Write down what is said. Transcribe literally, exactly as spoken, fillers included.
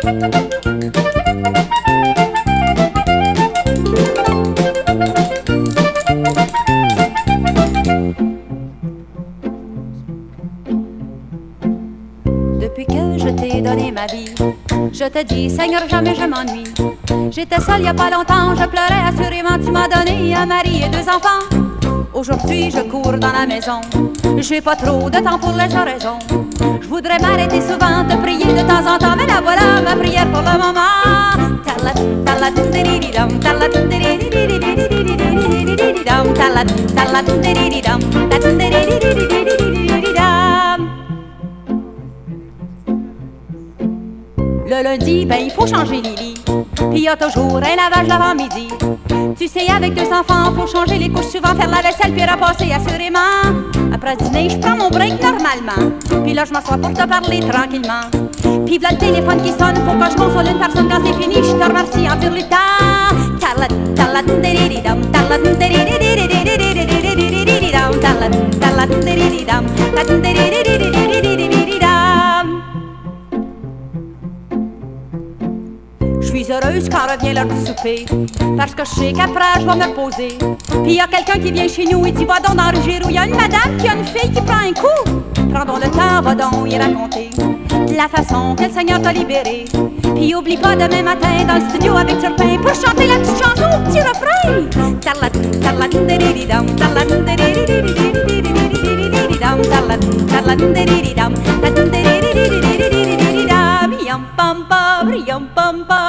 Depuis que je t'ai donné ma vie, je te dis, Seigneur, jamais je m'ennuie. J'étais seule il y a pas longtemps, je pleurais assurément, tu m'as donné un mari et deux enfants. Aujourd'hui, je cours dans la maison, j'ai pas trop de temps pour les oraisons. Je voudrais m'arrêter souvent, te prier de temps en temps, mais la voilà, ma prière pour le moment. Le lundi, ben il faut changer les lits, puis y a toujours un lavage l'avant-midi. Tu sais, avec deux enfants, faut changer les couches souvent, faire la vaisselle puis repasser assurément. Après dîner, je prends mon break normalement, puis là je m'assois pour te parler tranquillement. Puis v'là le téléphone qui sonne, faut que je console une personne quand c'est fini, je te remercie en turlutant. Je suis heureuse quand revient l'heure du souper, parce que je sais qu'après je vais me reposer. Puis y a quelqu'un qui vient chez nous et dit va donc dans le Ruggiero, y a une madame qui a une fille qui prend un coup. Prends donc le temps, va donc y raconter de la façon que le Seigneur t'a libéré. Puis oublie pas demain matin dans le studio avec Turpin pour chanter la petite chanson au petit refrain. Pam pam